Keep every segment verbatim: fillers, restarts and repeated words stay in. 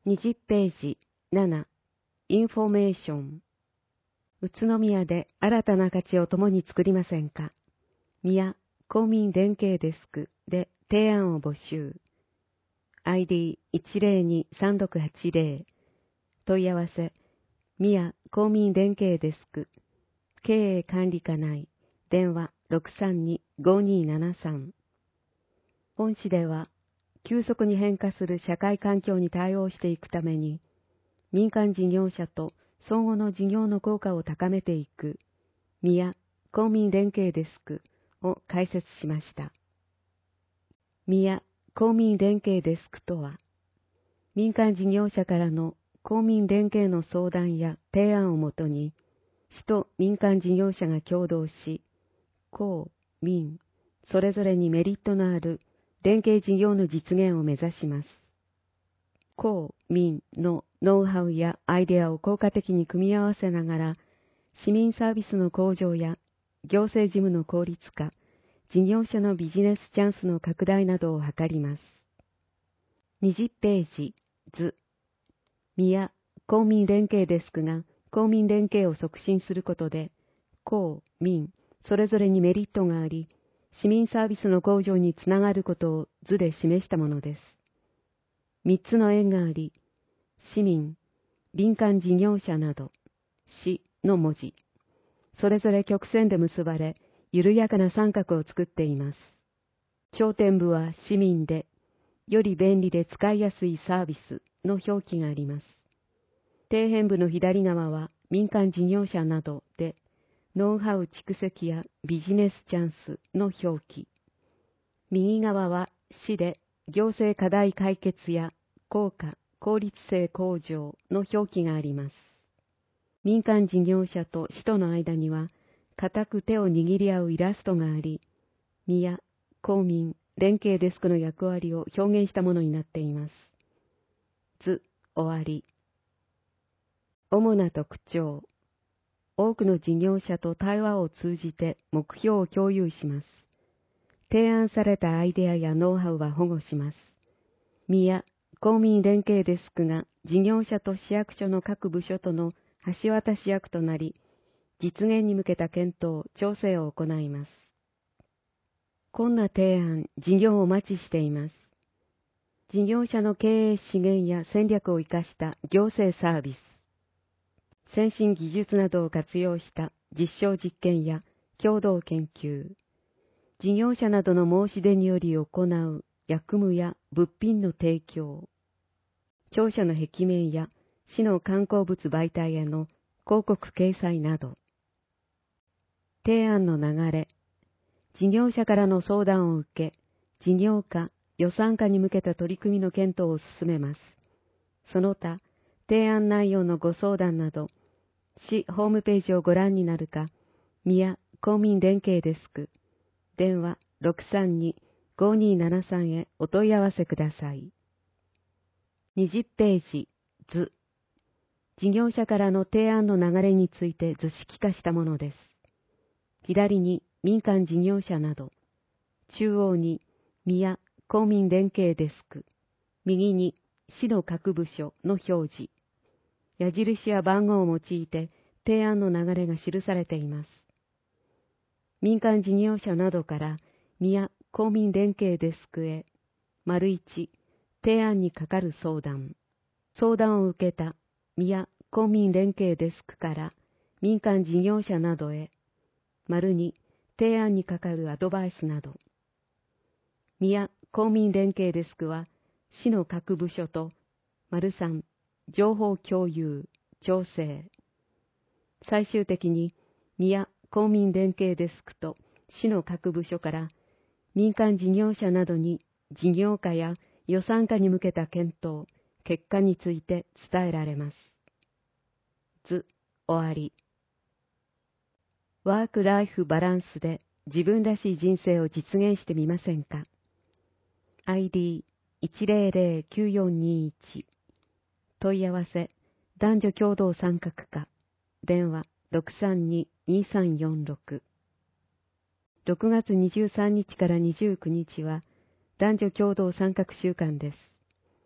にじゅうページなな、インフォメーション。宇都宮で新たな価値を共に作りませんか。宮公民連携デスクで提案を募集。アイディーいちゼロにさんろくはちゼロ。問い合わせ。宮公民連携デスク。経営管理課内。電話ろくさんにごにーななさん。本市では、急速に変化する社会環境に対応していくために、民間事業者と相互の事業の効果を高めていく、宮公民連携デスクを開設しました。宮公民連携デスクとは、民間事業者からの公民連携の相談や提案をもとに、市と民間事業者が共同し、公、民、それぞれにメリットのある連携事業の実現を目指します。公、民のノウハウやアイデアを効果的に組み合わせながら、市民サービスの向上や行政事務の効率化、事業者のビジネスチャンスの拡大などを図ります。にじゅうページ図。宮公民連携デスクが公民連携を促進することで、公、民、それぞれにメリットがあり、市民サービスの向上につながることを図で示したものです。三つの円があり、市民、民間事業者など、市の文字、それぞれ曲線で結ばれ、緩やかな三角を作っています。頂点部は市民で、より便利で使いやすいサービスの表記があります。底辺部の左側は民間事業者などで、ノウハウ蓄積やビジネスチャンスの表記。右側は市で行政課題解決や効果、効率性向上の表記があります。民間事業者と市との間には、固く手を握り合うイラストがあり、宮、公民、連携デスクの役割を表現したものになっています。図、終わり。主な特徴。多くの事業者と対話を通じて目標を共有します。提案されたアイデアやノウハウは保護します。宮、公民連携デスクが事業者と市役所の各部署との橋渡し役となり、実現に向けた検討、調整を行います。こんな提案、事業をお待ちしています。事業者の経営資源や戦略を生かした行政サービス。先進技術などを活用した実証実験や共同研究。事業者などの申し出により行う役務や物品の提供。庁舎の壁面や市の観光物媒体への広告掲載など。提案の流れ。事業者からの相談を受け、事業化、予算化に向けた取り組みの検討を進めます。その他、提案内容のご相談など、市ホームページをご覧になるか、宮公民連携デスク、電話ろくさんにごにーななさんへお問い合わせください。にじゅうページ図。事業者からの提案の流れについて図式化したものです。左に民間事業者など、中央に宮公民連携デスク、右に市の各部署の表示。矢印や番号を用いて提案の流れが記されています。民間事業者などから宮公民連携デスクへ、丸いち、提案にかかる相談。相談を受けた宮公民連携デスクから民間事業者などへ、丸に、提案にかかるアドバイスなど。宮公民連携デスクは市の各部署と、丸さん、情報共有、調整。最終的に、宮公民連携デスクと市の各部署から民間事業者などに事業化や予算化に向けた検討、結果について伝えられます。図、終わり。ワークライフバランスで自分らしい人生を実現してみませんか。アイディーいちゼロゼロきゅうよんにいち。問い合わせ、男女共同参画課、電話ろくさんににさんよんろく。ろくがつにじゅうさんにちからにじゅうくにちは男女共同参画週間です。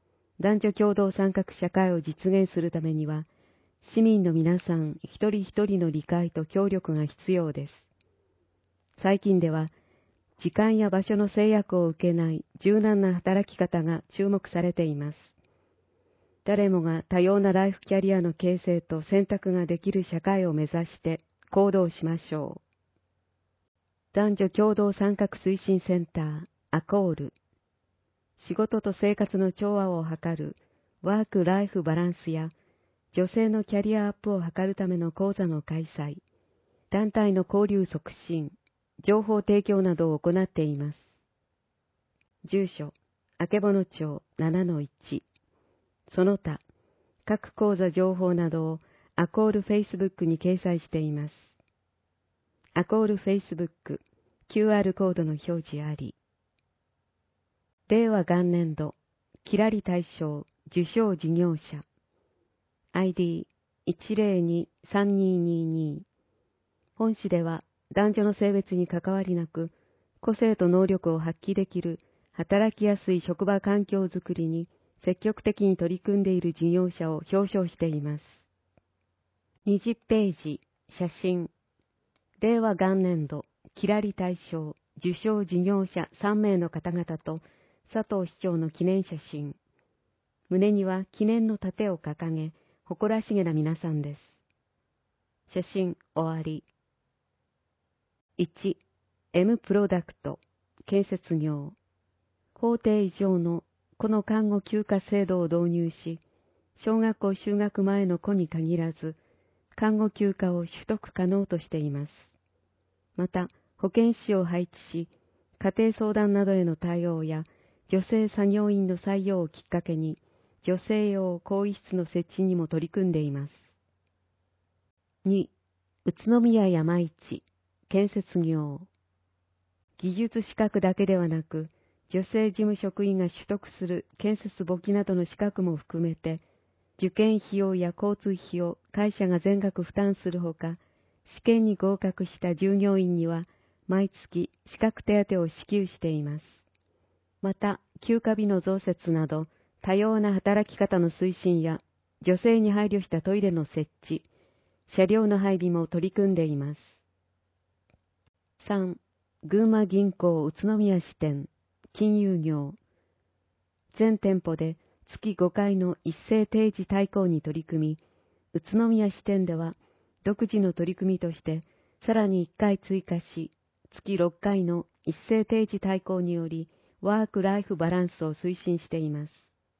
男女共同参画社会を実現するためには、市民の皆さん一人一人の理解と協力が必要です。最近では、時間や場所の制約を受けない柔軟な働き方が注目されています。誰もが多様なライフキャリアの形成と選択ができる社会を目指して行動しましょう。男女共同参画推進センター、アコール。仕事と生活の調和を図るワーク・ライフ・バランスや女性のキャリアアップを図るための講座の開催、団体の交流促進、情報提供などを行っています。住所、あけぼの町 ななのいち。その他、各講座情報などをアコールフェイスブックに掲載しています。アコールフェイスブック、キューアール コードの表示あり。令和元年度、キラリ大賞受賞事業者。アイディーいちゼロにさんにーにーにー。本誌では男女の性別に関わりなく、個性と能力を発揮できる働きやすい職場環境づくりに積極的に取り組んでいる事業者を表彰しています。にじゅっページ、写真。令和元年度、キラリ大賞受賞事業者さんめいの方々と佐藤市長の記念写真。胸には記念の盾を掲げ、誇らしげな皆さんです。写真終わり。いち、M プロダクト、建設業。法定以上のこの看護休暇制度を導入し、小学校就学前の子に限らず、看護休暇を取得可能としています。また、保健師を配置し、家庭相談などへの対応や、女性作業員の採用をきっかけに、女性用更衣室の設置にも取り組んでいます。に、宇都宮山一、建設業。技術資格だけではなく、女性事務職員が取得する建設簿記などの資格も含めて、受験費用や交通費を会社が全額負担するほか、試験に合格した従業員には毎月資格手当を支給しています。また、休暇日の増設など、多様な働き方の推進や、女性に配慮したトイレの設置、車両の配備も取り組んでいます。さん、群馬銀行宇都宮支店、金融業。全店舗で月ごかいの一斉定時退行に取り組み、宇都宮支店では独自の取り組みとして、さらにいっかい追加し、月ろっかいの一斉定時退行により、ワーク・ライフ・バランスを推進しています。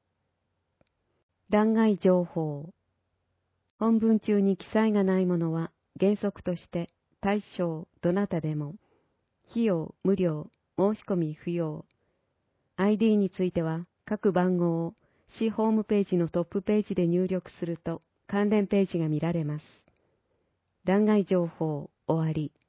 欄外情報。本文中に記載がないものは原則として対象どなたでも、費用無料、申し込み不要。アイディー については各番号を市ホームページのトップページで入力すると関連ページが見られます。欄外情報終わり。